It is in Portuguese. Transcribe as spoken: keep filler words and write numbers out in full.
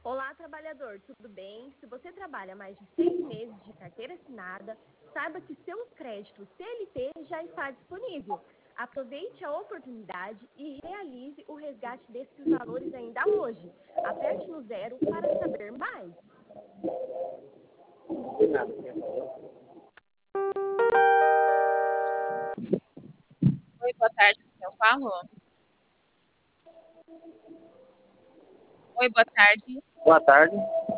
Olá, trabalhador, tudo bem? Se você trabalha mais de seis meses de carteira assinada, saiba que seu crédito C L T já está disponível. Aproveite a oportunidade e realize o resgate desses valores ainda hoje. Aperte no zero para saber mais. De nada, quem falou? Oi, boa tarde, com quem eu falo? Oi, boa tarde. Boa tarde.